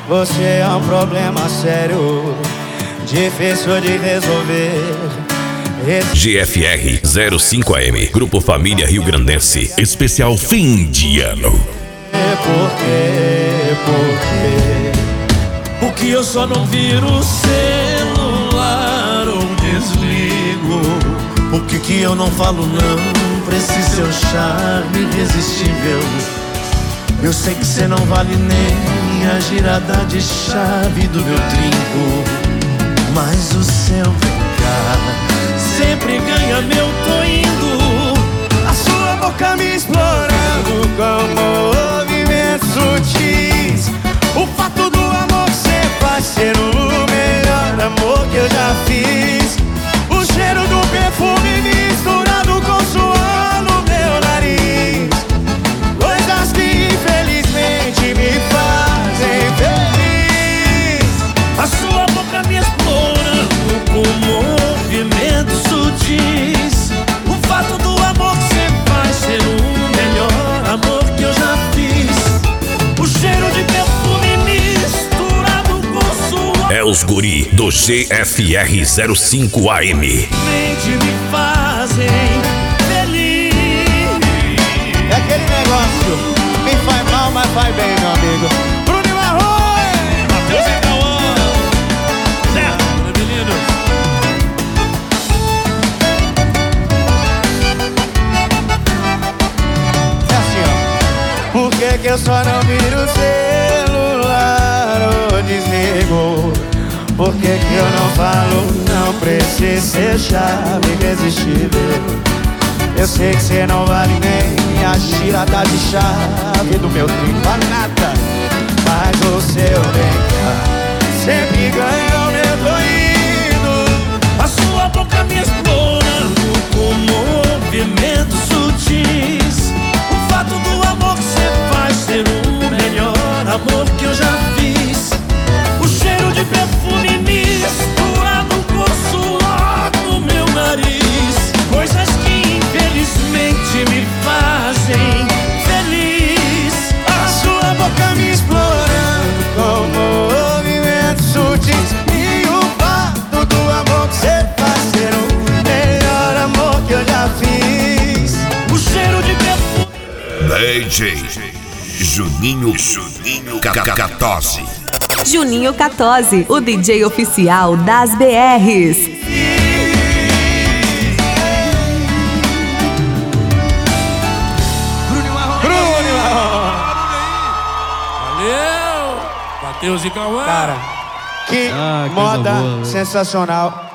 Você é um problema sério, difícil de resolver. GFR 05AM, Grupo Família Rio Grandense, especial fim de ano. Por quê? Porque eu só não viro o celular ou desligo. Por que eu não falo não pra esse seu charme irresistível? Eu sei que cê não vale nem a girada de chave do meu trinco, mas o seu brincar sempre ganha meu tô indo. A sua boca me explorando com movimentos sutis. O fato do amor que cê faz ser o melhor amor que eu já fiz. O cheiro do perfume misturado com suor no meu nariz. Coisas que infelizmente me fazem feliz. A sua boca me explorando com movimentos sutis. O fato do amor que cê faz ser o melhor amor que eu já fiz. O cheiro de perfume misturado com suor. É os guri do GFR 05AM. Mente me fazem feliz. É aquele negócio, me faz mal, mas faz bem, meu amigo. Bruno Marrone, Matheus e Cauã, certo, meninos. é assim, ó. Por que eu só não viro o celular ou desligo? Por que eu não falo não pra esse ser chave irresistível? Eu sei que cê não vale nem a girada de chave do meu trinco, vale nada. Mas o seu bem-estar sempre ganha o meu doído. A sua boca me explorando com movimentos sutis. O fato do amor que cê faz ser o melhor amor que eu já fiz. O cheiro de perfume misturado com suor no meu nariz. Coisas que infelizmente me fazem feliz. A sua boca me explorando com movimentos sutis. E o fato do amor que cê faz ser o melhor amor que eu já fiz. O cheiro de perfume. DJ Juninho Catose. Juninho Catose, o DJ oficial das BRs. Valeu! Matheus e Cauã. Cara, que moda sensacional.